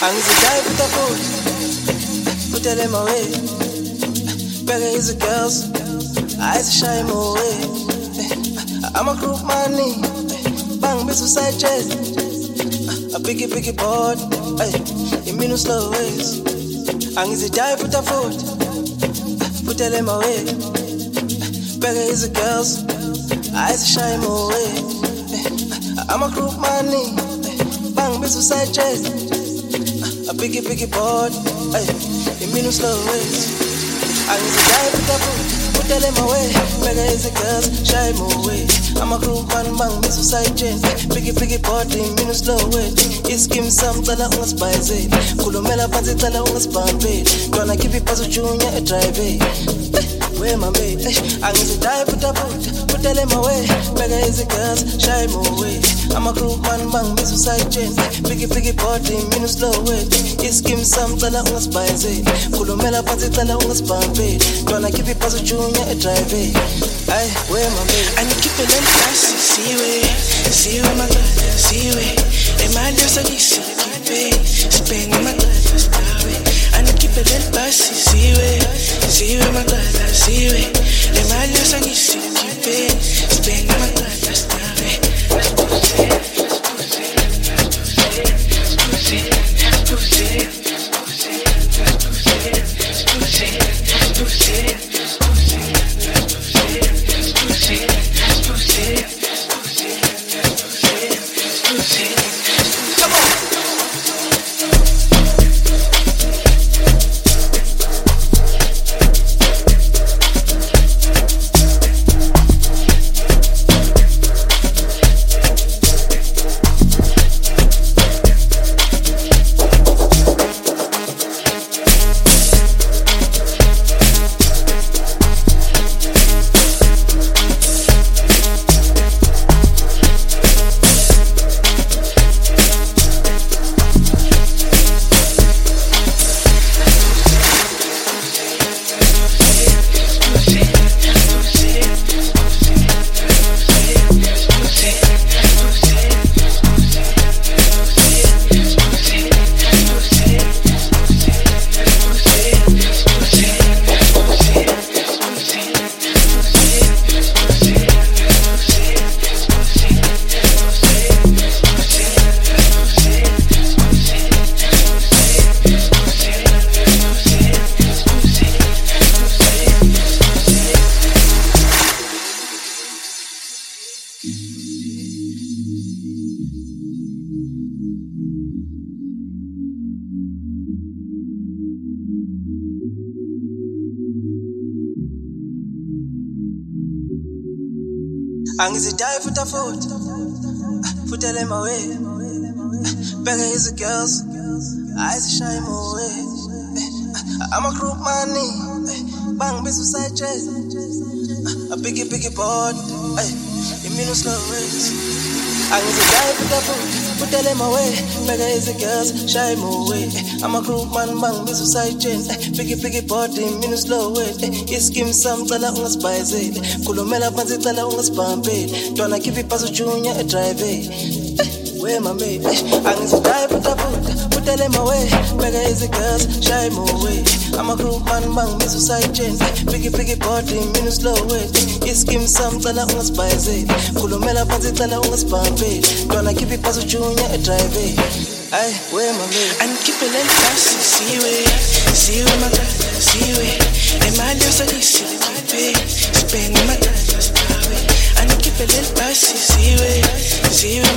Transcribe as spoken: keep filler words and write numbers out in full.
Angizidai put a foot, put them away. Beggar is the girls, eyes shine my way. I'm a group money, bang bitch side chest. A picky picky board, in minus slow ways. Angizidai put a foot, put them away. Beggar is the girls, eyes shine my way. I'm a group money, bang bitch side chest. A picky picky board, ay, in minus slow ways. I need to die with a foot, put them away. Mega is the girls, shy my way. I'm a group man, bang, miss a side chain. Picky picky board, in minus slow ways. It's Kim Sam, tala unga spicy. Kulomela fancy, tala unga spampe. Gonna keep it pass junior, a drive. Where my mate? I need to die with a foot, put them away. Mega is the girls, shy my way. I'm a group man, bang, miss a side chain. Picky picky party, minus slow way. It's Kim Sam, tala unga spicy. Kulomela fancy, tala unga spampe. Gonna keep it pass junior, a drive. Ay, where my mate? I need keep it in class, see way, see way my God, see way. And my just a see keep it, spend my God, I need keep it in class, see way, see way my God, see way. And my just a see keep it, spend my God, Angizidai put a foot, put them away. Beggar is the girls, eyes shine my way. I'm a group money, bang bitch side chest. A picky picky board, in minus slow ways. Angizidai put a foot, put them away. Beggar is the girls, shine my way. I'm a group man, bang bitch side chain. Picky picky board, in minus slow ways. It's Kim Sam, tala unga spicy. Kulomela fancy, tala unga spampe. Gonna keep it pass junior, a drive. Where my mate? I need to die, put a foot, put them away. Mega is the girls, shy my way. I'm a group man, bang, miss a side chain. Picky picky party, minus slow way. It's Kim Sam, tala unga spicy. Kulomela fancy, tala unga spampe. Gonna keep it pass junior, a drive. Ay, where my mate? I need keep it in class, see way, see way my God, see way. And my just a see keep it, spend my God, I need keep it in class, see way, see way.